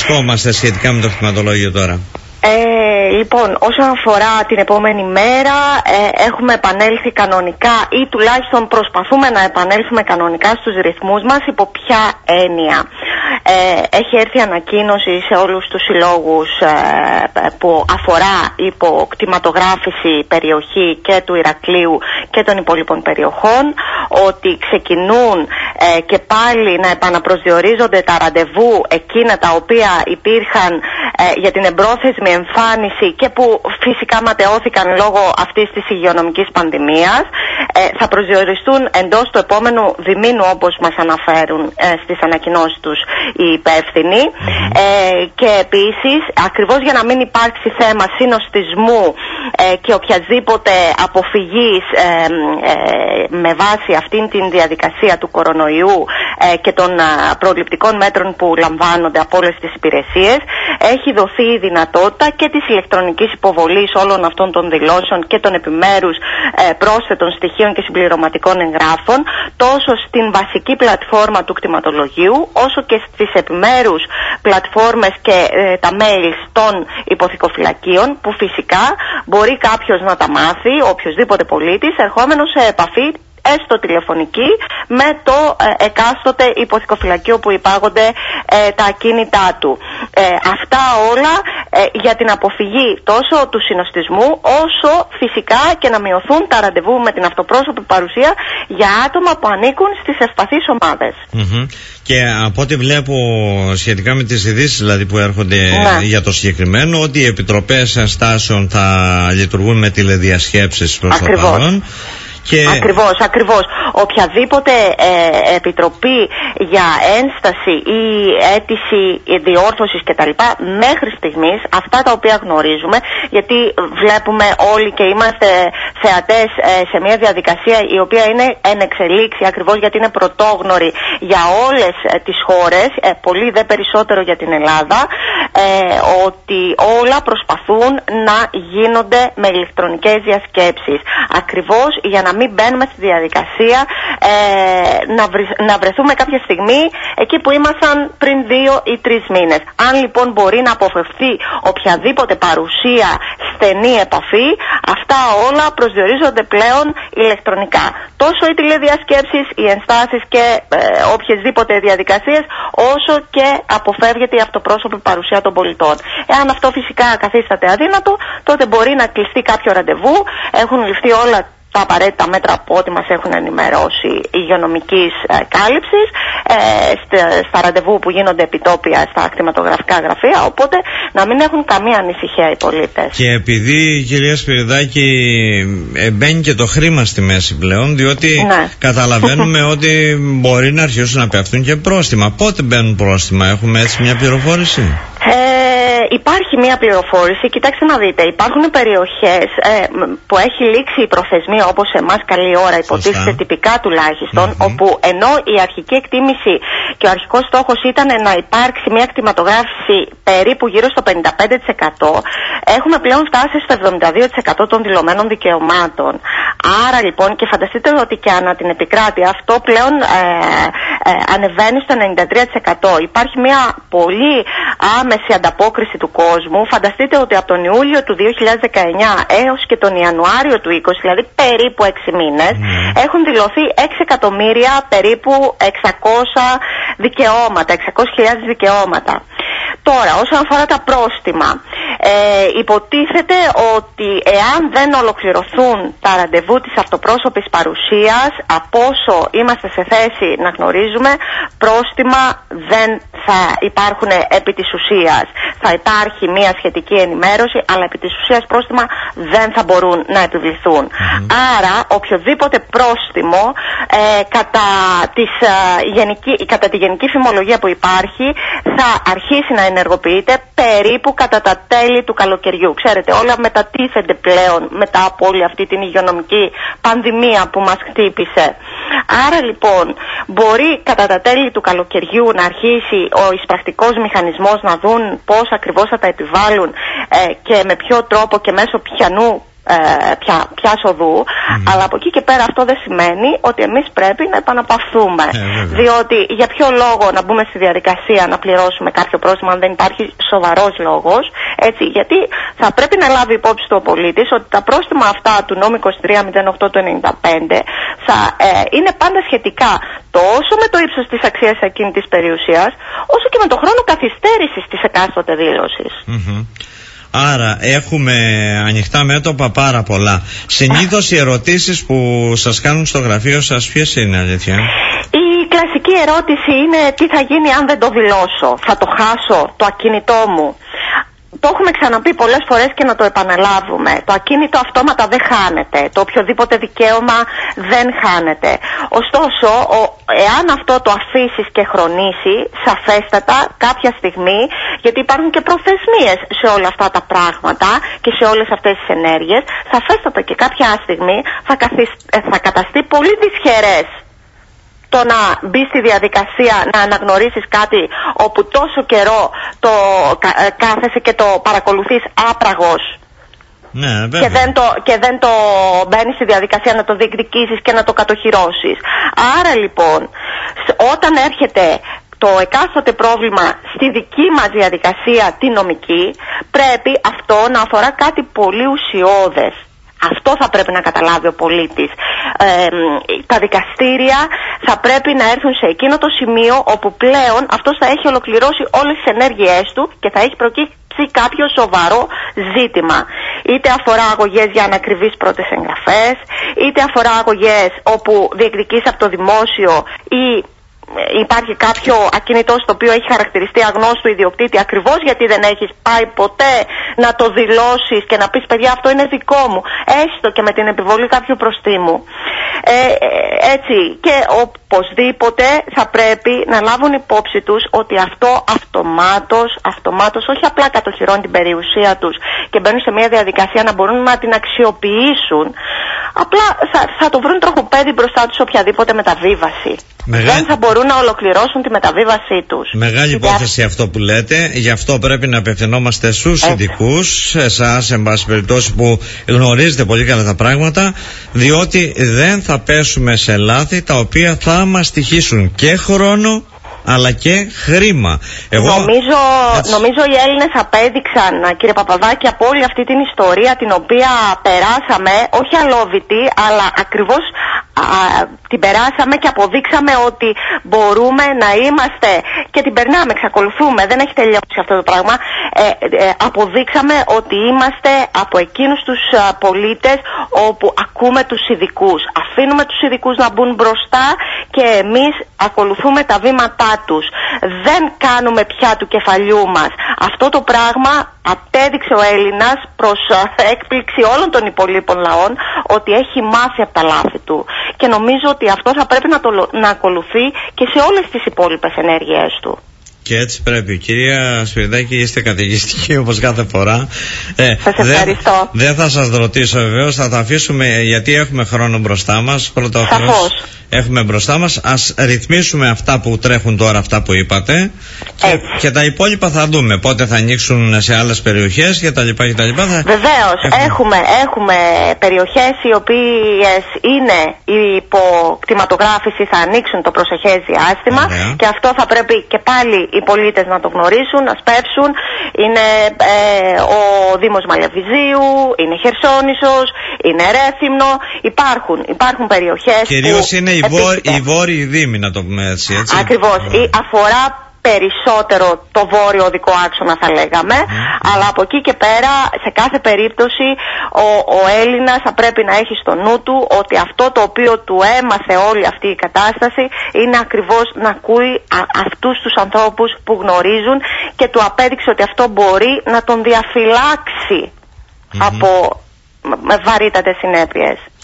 βρισκόμαστε σχετικά με το κτηματολόγιο τώρα? Λοιπόν, όσον αφορά την επόμενη μέρα, έχουμε επανέλθει κανονικά ή τουλάχιστον προσπαθούμε να επανέλθουμε κανονικά στους ρυθμούς μας. Υπό ποια έννοια? Έχει έρθει ανακοίνωση σε όλους τους συλλόγους που αφορά υποκτηματογράφηση περιοχή και του Ηρακλείου και των υπόλοιπων περιοχών, ότι ξεκινούν και πάλι να επαναπροσδιορίζονται τα ραντεβού εκείνα τα οποία υπήρχαν για την εμπρόθεσμη εμφάνιση και που φυσικά ματαιώθηκαν λόγω αυτής της υγειονομικής πανδημίας. Θα προσδιοριστούν εντός του επόμενου διμήνου, όπως μας αναφέρουν στις ανακοινώσεις τους οι υπεύθυνοι. Και επίσης, ακριβώς για να μην υπάρξει θέμα συνοστισμού και οποιασδήποτε αποφυγής με βάση αυτήν την διαδικασία του κορονοϊού και των προληπτικών μέτρων που λαμβάνονται από όλες τις υπηρεσίες, έχει δοθεί η δυνατότητα και της ηλεκτρονικής υποβολής όλων αυτών των δηλώσεων και των επιμέρους πρόσθετων στοιχείων και συμπληρωματικών εγγράφων, τόσο στην βασική πλατφόρμα του κτηματολογίου, όσο και στις επιμέρους πλατφόρμες και τα mail των υποθηκοφυλακίων, που φυσικά μπορεί κάποιος να τα μάθει, οποιοσδήποτε πολίτης, ερχόμενος σε επαφή έστω τηλεφωνική με το εκάστοτε υποθηκοφυλακείο που υπάγονται τα ακίνητά του. Αυτά όλα για την αποφυγή τόσο του συνοστισμού, όσο φυσικά και να μειωθούν τα ραντεβού με την αυτοπρόσωπη παρουσία για άτομα που ανήκουν στις ευπαθείς ομάδες. Και από ό,τι βλέπω σχετικά με τις ειδήσεις δηλαδή που έρχονται για το συγκεκριμένο, ότι οι επιτροπές στάσεων θα λειτουργούν με τηλεδιασκέψεις προς το παρόν. Ακριβώς. Οποιαδήποτε επιτροπή για ένσταση ή αίτηση διόρθωσης κτλ. Μέχρι στιγμής, αυτά τα οποία γνωρίζουμε, γιατί βλέπουμε όλοι και είμαστε θεατές σε μια διαδικασία η οποία είναι εν εξελίξη, ακριβώς γιατί είναι πρωτόγνωρη για όλες τις χώρες, πολύ δε περισσότερο για την Ελλάδα, ότι όλα προσπαθούν να γίνονται με ηλεκτρονικές διασκέψεις. Ακριβώς για να μην μπαίνουμε στη διαδικασία να βρεθούμε κάποια στιγμή εκεί που ήμασταν πριν 2 ή 3 μήνες. Αν λοιπόν μπορεί να αποφευθεί οποιαδήποτε παρουσία, στενή επαφή, αυτά όλα προσδιορίζονται πλέον ηλεκτρονικά. Τόσο οι τηλεδιασκέψεις, οι ενστάσεις και οποιασδήποτε διαδικασίες, όσο και αποφεύγεται η αυτοπρόσωπη παρουσία των πολιτών. Εάν αυτό φυσικά καθίσταται αδύνατο, τότε μπορεί να κλειστεί κάποιο ραντεβού. Έχουν ληφθεί όλα τα απαραίτητα μέτρα από ό,τι μας έχουν ενημερώσει υγειονομικής κάλυψης στα ραντεβού που γίνονται επιτόπια στα κτηματογραφικά γραφεία, οπότε να μην έχουν καμία ανησυχία οι πολίτες. Και επειδή, κυρία Σπυριδάκη, μπαίνει και το χρήμα στη μέση πλέον, διότι καταλαβαίνουμε ότι μπορεί να αρχίσουν να πέφτουν και πρόστιμα. Πότε μπαίνουν πρόστιμα, έχουμε έτσι μια πληροφόρηση? Υπάρχει μια πληροφόρηση, κοιτάξτε να δείτε, υπάρχουν περιοχές που έχει λήξει η προθεσμία, όπως εμάς καλή ώρα υποτίθεται τυπικά τουλάχιστον, όπου ενώ η αρχική εκτίμηση και ο αρχικός στόχος ήταν να υπάρξει μια κτηματογράφηση περίπου γύρω στο 55%, έχουμε πλέον φτάσει στο 72% των δηλωμένων δικαιωμάτων. Άρα λοιπόν, και φανταστείτε ότι και ανά την επικράτεια αυτό πλέον ανεβαίνει στο 93%. Υπάρχει μια πολύ άμεση ανταπόκριση του κόσμου. Φανταστείτε ότι από τον Ιούλιο του 2019 έως και τον Ιανουάριο του 2020, δηλαδή περίπου 6 μήνες, έχουν δηλωθεί 6 εκατομμύρια περίπου 600 δικαιώματα, 600.000 δικαιώματα. Τώρα, όσον αφορά τα πρόστιμα, υποτίθεται ότι εάν δεν ολοκληρωθούν τα ραντεβού της αυτοπρόσωπης παρουσίας, από όσο είμαστε σε θέση να γνωρίζουμε, πρόστιμα δεν θα υπάρχουν επί της ουσίας. Θα υπάρχει μια σχετική ενημέρωση, αλλά επί της ουσίας πρόστιμα δεν θα μπορούν να επιβληθούν. Άρα, οποιοδήποτε πρόστιμο κατά τη γενική φημολογία που υπάρχει, θα αρχίσει να ενεργοποιείται περίπου κατά τα τέλη του καλοκαιριού. Ξέρετε, όλα μετατίθενται πλέον μετά από όλη αυτή την υγειονομική πανδημία που μας χτύπησε. Άρα λοιπόν μπορεί κατά τα τέλη του καλοκαιριού να αρχίσει ο εισπρακτικός μηχανισμός να δουν πώς ακριβώς θα τα επιβάλλουν και με ποιο τρόπο και μέσω ποιανού πια οδού, αλλά από εκεί και πέρα αυτό δεν σημαίνει ότι εμείς πρέπει να επαναπαυθούμε. Διότι για ποιο λόγο να μπούμε στη διαδικασία να πληρώσουμε κάποιο πρόστιμο αν δεν υπάρχει σοβαρός λόγος, έτσι, γιατί θα πρέπει να λάβει υπόψη του ο πολίτης ότι τα πρόστιμα αυτά του νόμου 2308 του 95 θα είναι πάντα σχετικά τόσο με το ύψος της αξίας ακίνητης περιουσίας, όσο και με το χρόνο καθυστέρησης της εκάστοτε δήλωσης. Άρα έχουμε ανοιχτά μέτωπα πάρα πολλά. Συνήθως οι ερωτήσεις που σας κάνουν στο γραφείο σας ποιες είναι, αλήθεια? Η κλασική ερώτηση είναι τι θα γίνει αν δεν το δηλώσω, θα το χάσω το ακίνητό μου? Το έχουμε ξαναπεί πολλές φορές και να το επαναλάβουμε. Το ακίνητο αυτόματα δεν χάνεται. Το οποιοδήποτε δικαίωμα δεν χάνεται. Ωστόσο, εάν αυτό το αφήσεις και χρονίσει, σαφέστατα κάποια στιγμή, γιατί υπάρχουν και προθεσμίες σε όλα αυτά τα πράγματα και σε όλες αυτές τις ενέργειες, σαφέστατα και κάποια στιγμή θα καταστεί πολύ δυσχερές το να μπει στη διαδικασία να αναγνωρίσεις κάτι όπου τόσο καιρό το κάθεσαι και το παρακολουθείς άπραγος, και δεν το μπαίνεις στη διαδικασία να το διεκδικήσεις και να το κατοχυρώσεις. Άρα λοιπόν, όταν έρχεται το εκάστοτε πρόβλημα στη δική μας διαδικασία τη νομική, πρέπει αυτό να αφορά κάτι πολύ ουσιώδες. Αυτό θα πρέπει να καταλάβει ο πολίτης. Τα δικαστήρια θα πρέπει να έρθουν σε εκείνο το σημείο όπου πλέον αυτός θα έχει ολοκληρώσει όλες τις ενέργειές του και θα έχει προκύψει κάποιο σοβαρό ζήτημα. Είτε αφορά αγωγές για ανακριβείς πρώτες εγγραφές, είτε αφορά αγωγές όπου διεκδικείς από το δημόσιο ή υπάρχει κάποιο ακίνητο στο οποίο έχει χαρακτηριστεί αγνώστου ιδιοκτήτη, ακριβώς γιατί δεν έχεις πάει ποτέ να το δηλώσεις και να πεις παιδιά αυτό είναι δικό μου, έστω και με την επιβολή κάποιου προστίμου. Έτσι, και οπωσδήποτε θα πρέπει να λάβουν υπόψη τους ότι αυτό αυτομάτως όχι απλά κατοχυρώνει την περιουσία τους και μπαίνουν σε μια διαδικασία να μπορούν να την αξιοποιήσουν, απλά θα το βρουν τροχοπέδι μπροστά τους οποιαδήποτε μεταβίβαση. Δεν θα μπορούν να ολοκληρώσουν τη μεταβίβασή τους. Μεγάλη υπόθεση αυτό που λέτε. Γι' αυτό πρέπει να απευθυνόμαστε στους ειδικούς, εσάς εν πάση περιπτώσει που γνωρίζετε πολύ καλά τα πράγματα, διότι δεν θα πέσουμε σε λάθη τα οποία θα μας στοιχήσουν και χρόνο αλλά και χρήμα. Νομίζω οι Έλληνες απέδειξαν, κύριε Παπαδάκη, από όλη αυτή την ιστορία την οποία περάσαμε, όχι αλόβητη, αλλά ακριβώς την περάσαμε και αποδείξαμε ότι μπορούμε να είμαστε, και την περνάμε, εξακολουθούμε, δεν έχει τελειώσει αυτό το πράγμα, αποδείξαμε ότι είμαστε από εκείνους τους πολίτες όπου ακούμε τους ειδικούς, αφήνουμε τους ειδικούς να μπουν μπροστά και εμείς ακολουθούμε τα βήματά τους. Δεν κάνουμε πια του κεφαλιού μας. Αυτό το πράγμα απέδειξε ο Έλληνας προς έκπληξη όλων των υπολείπων λαών ότι έχει μάθει από τα λάθη του. Και νομίζω ότι αυτό θα πρέπει να ακολουθεί και σε όλες τις υπόλοιπες ενέργειές του. Και έτσι πρέπει. Κυρία Σπυριδάκη, είστε καταιγιστικοί όπως κάθε φορά. Σας ευχαριστώ. Δεν θα σας ρωτήσω βεβαίως, θα τα αφήσουμε γιατί έχουμε χρόνο μπροστά μας. Πρώτα ο Θεός έχουμε μπροστά μας. Ας ρυθμίσουμε αυτά που τρέχουν τώρα, αυτά που είπατε. Και τα υπόλοιπα θα δούμε. Πότε θα ανοίξουν σε άλλες περιοχές και τα λοιπά και τα λοιπά. Βεβαίως, έχουμε περιοχές οι οποίες είναι υπό κτηματογράφηση, θα ανοίξουν το προσεχές διάστημα. Και αυτό θα πρέπει και πάλι οι πολίτες να το γνωρίσουν, να σπεύσουν. Είναι ο Δήμος Μαλεβιζίου, είναι Χερσόνησος, είναι Ρέθυμνο. Υπάρχουν περιοχές. Κυρίως είναι οι βόρειοι δήμοι, να το πούμε έτσι. Ακριβώς. Αφορά περισσότερο το βόρειο οδικό άξονα, θα λέγαμε, αλλά από εκεί και πέρα σε κάθε περίπτωση ο Έλληνας θα πρέπει να έχει στο νου του ότι αυτό το οποίο του έμαθε όλη αυτή η κατάσταση είναι ακριβώς να ακούει αυτούς τους ανθρώπους που γνωρίζουν και του απέδειξε ότι αυτό μπορεί να τον διαφυλάξει από βαρύτατες συνέπειες.